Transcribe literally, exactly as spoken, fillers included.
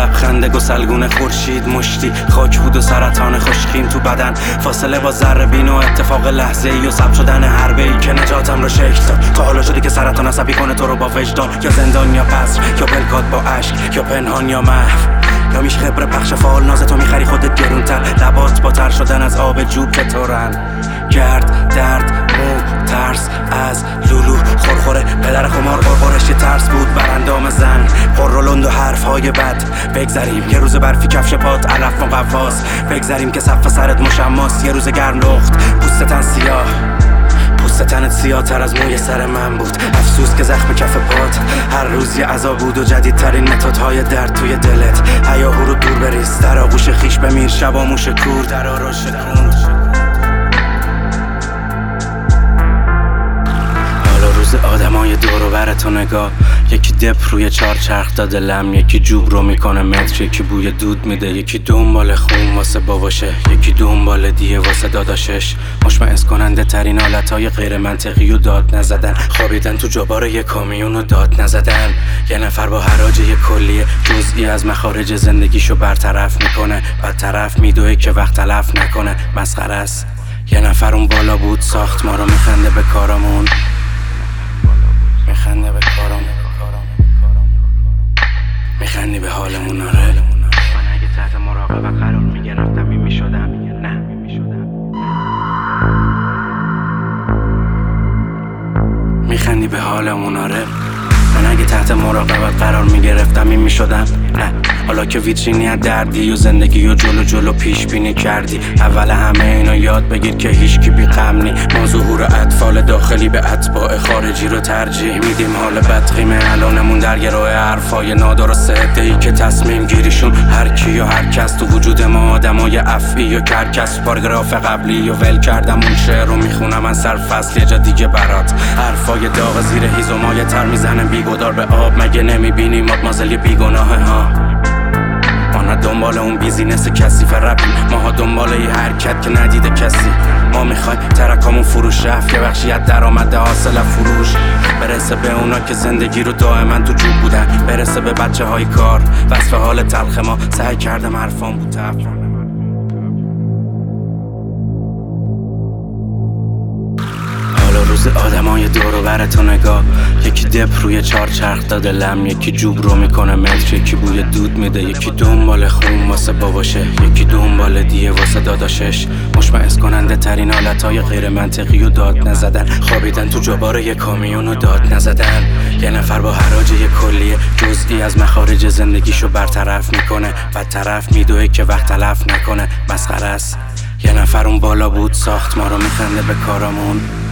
لبخند گسلگون خورشید مشتی خاک بود و سرطان خشکیم تو بدن، فاصله با ذره بین و اتفاق لحظه ای و ثبت شدن حربه ای که نجاتم رو شکل داد. تا حالا شدی که سرطان عصبی کنه تو رو با وجدان، یا زندان یا قصر یا بلکات با اشک، یا پنهان یا محو، یا میش خبر پخش فال ناز تو میخری خودت گرونتر، لبات با تر شدن از آب جوب که تورن، گرد درد مو ترس از لولو خورخوره، پدر خمار قرقرش یه ترس بود بر اندام زن، قرولند و حرف های بد. بگذریم یه روز برفی کفش پات علف مقواس، بگذریم که صف سرت مشماس، یه روز گرم لخت پوستتن سیاه، پوست تنت سیاه تر از موی سر من بود، افسوس که زخم کف پات هر روز یه عذاب بود و جدیدترین متدهای درد توی دلت. هیاهو رو دور بریز، در آغوش خیش بمیر، شب آموش کور در آراش کن. روز آدمای دور و بر تو نگاه، یکی دپ روی چار چرخ داده لم، یکی جوب رو میکنه متر، یکی بوی دود میده، یکی دنبال خون واسه باباشه، یکی دنبال دیه واسه داداشش. مشمئز کننده ترین حالتهای غیر منطقی و داد نزدن، خوابیدن تو جبار یه کامیون و داد نزدن. یه نفر با حراج یه کلیه جزئی از مخارج زندگیشو برطرف میکنه، بدطرف میدوه که وقت تلف نکنه. مسخره است. یه نفر اون بالا بود ساخت ما رو، میخنده به کارامون، میخنده به کارم، میخندی به حالمون. آره من اگه تحت مراقبت قرار میگرفتم این میشدم، نه میخندی به حالمون. آره من اگه تحت مراقبت قرار میگرفتم این میشدم، نه حالا که ویترینی از دردی و زندگی و جلو جلو پیش بینی کردی. اول همه اینو یاد بگیر که هیچکی بی غم نی، ما ظهور اطفال داخلی به اتباع خارجی رو ترجیح میدیم. حال بدقیمه الانمون در گروه حرفای نادرست عده‌ای که تصمیم گیریشون هر کی و هر کس تو وجود ما آدمای افعی و کرکس. پاراگراف قبلی و ول کردم اون شعر رو میخونم من سر فصل یه جا دیگه برات. حرفای داغ زیر هیزومای تر میزنه بیگدار به آب، مگه نمیبینی مادمازل بیگناه ها؟ ما نه دنبال اون بیزینس کثیف رپیم، ماها دنبال یه حرکت که ندیده کسی. ما میخوایم ترکامون فروش رفت، یه بخشی از درآمد حاصل فروش برسه به اونا که زندگی رو دائما تو جوب بودن، برسه به بچه های کار. وصف حال تلخ ما سعی کردم حرفام بود تفرم. روز آدمای دور و بر تو نگاه، یکی دپ روی چار چرخ داده لم، یکی جوب رو میکنه متر، یکی بوی دود میده، یکی دنبال خون واسه باباشه، یکی دنبال دیه واسه داداشش. مشمئز کننده ترین حالتهای غیر منطقی و داد نزدن، خوابیدن تو جبار یه کامیون و داد نزدن. یه نفر با حراج یه کلیه جزئی از مخارج زندگیشو برطرف میکنه، بدطرف میدوه که وقت تلف نکنه. مسخره است. یه نفر اون بالا بود ساخت ما رو، میخنده به کارامون.